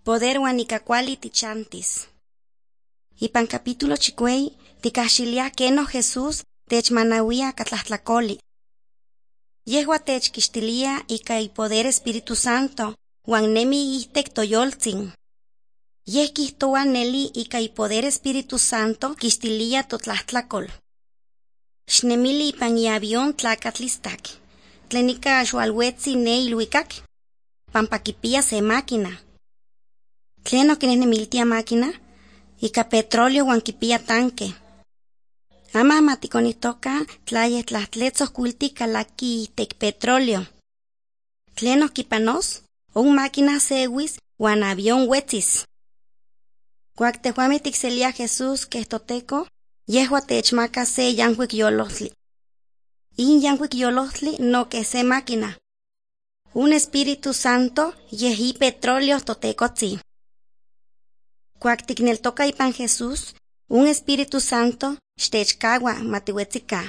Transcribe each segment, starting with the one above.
Poder huanicacuali tichantis. Ipan capítulo chicuey, ticaxilia keno Jesús techmanawia catlahtlacolli. Yehua techquixtilia ika poder Espíritu Santo, huan nemi ihtek toyoltzin. Yeh quihtoa neli ika poder Espíritu Santo quixtilia totlahtlacolh. Xnemili ipan iavión tlacatlistak. Tlenica xualhuetzi ne iluicac. Pampa quipia se máquina. Tleno quinehnemiltia máquina? Ika petróleo huan quipia tanque. Ama maticonitoca tlaye tlahtletzohcuilti calaqui ihtek petróleo. Tleno quipanos? Un máquina sewis huan avión huetzis. Cuac tehuame ticselia Jesús quehtoteco, yehua techmaca se yanhuic yolohtli. In yanhuic yolohtli no que se máquina. Un Espíritu Santo yehi petróleo totecotzi. Cuac ticneltoca ipan Jesús, un Espíritu Santo xtechcaua matihuetzica.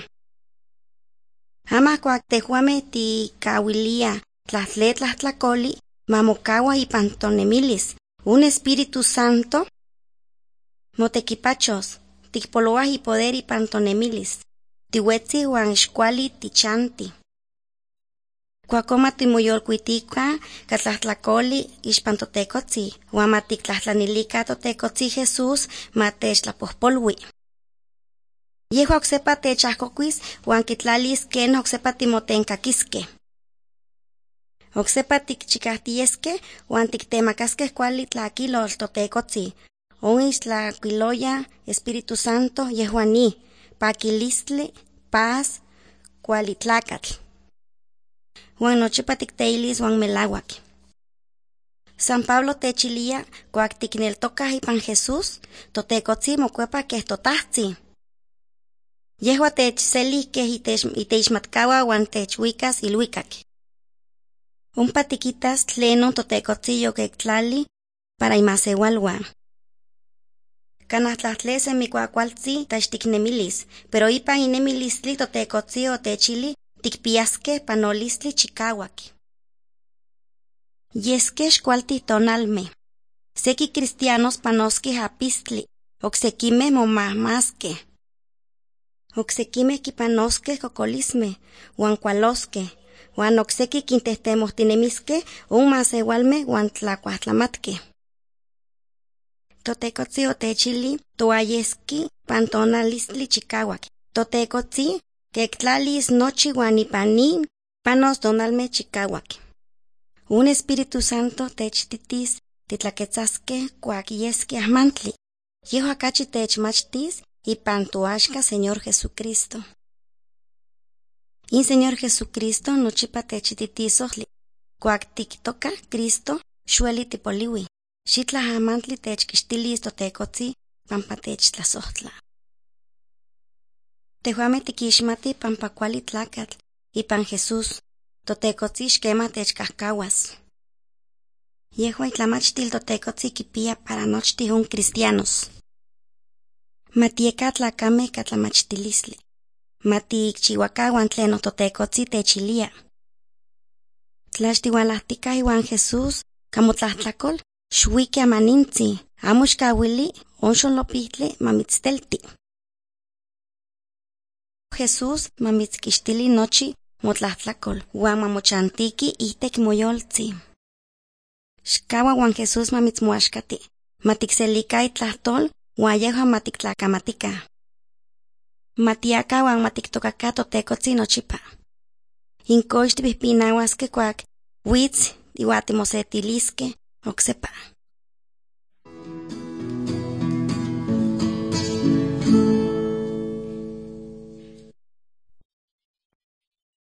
Ama cuac tehuame ticahuilia tlahtletlahtlacoli mamocaua ipan tonemilis, un Espíritu Santo motequipachos, ticpoloa poder ipan tonemilis, tihuetzi huan xcuali tichanti. Cuacoma timoyolcuitica catlahtlacolli ixpan totecotzi, huan matictlahtlanilica totecotzi Jesús matechtlapojpolui. Yehua ocsepa techahcocuis huan quitlalis ken ocsepa timotencaquisque. Ocsepa ticchicahtiesque huan tictemacasque cuali tlaquilol totecotzi. On ixtlacuiloya Espíritu Santo yehua ni, paquilistli, paz, cuali tlacatl. Huan nochipa ticteilis huan melauac. San Pablo techilia cuac ticneltocah ipan Jesús, totecotzi mocuepa queh totahtzin. Yehua techseli queh iteixmatcaua huan techhuicas iluicac. Ompa tiquitas tleno totecotzi yoquectlali para imaseualuan. Canah tlahtle semicuacualtzi taixticnemilis, pero ipan inemilistli totecotzi otechili ticpiasque panolistli chicauac. Yesque xcualti tonalme. Sequi cristianos panosque apistli, ocsequime momahmasque. Ocsequime quipanosque cocolisme, huan cualosque, huan ocsequi quintehtemostinemiske un maseualme huan tlacuahtlamatque. Totecotzi otechili toayesqui pantonalistli chicauac. Totecotzi quectlalis nochi huan ipanin panos donalme chicauac. Un Espíritu Santo techtitis titlaquetzasque cuac yesque ahmantli. Yehua cachi techmachtis ipan toaxca Señor Jesucristo. In Señor Jesucristo nochipa techtitisohli. Cuac tictoca Cristo xueli tipoliui. Xitlah ahmantli techquixtilis totecotzi pampa techtlasohtla. Tehuame tiquixmati pampa cuali tlacatl ipan Jesús, totecotzi xquema techcahcauas. Yehua itlamachtil totecotzi quipia para nochtih un cristianos. Matieca tlacame catlamachtilisli. Matiicchihuacahuan tleno totecotzi techilia. Tlaxtihualahtica ihuan Jesús camotlahtlacol xuique amanintzi, amo xcauili onxolopihtle mamitztelti. Jesús mamitzquixtili nochi motlahtlacol huan mamochantiki ihtek moyoltzi. Xcaua huan Jesús mamitzmoaxcati, maticselica itlahtol huan yehua matictlacamatica. Matiaca huan matictocaca totecotzi nochipa. Incoix tipihpinauasque cuac huitz ihuan timosetiliske ocsepa.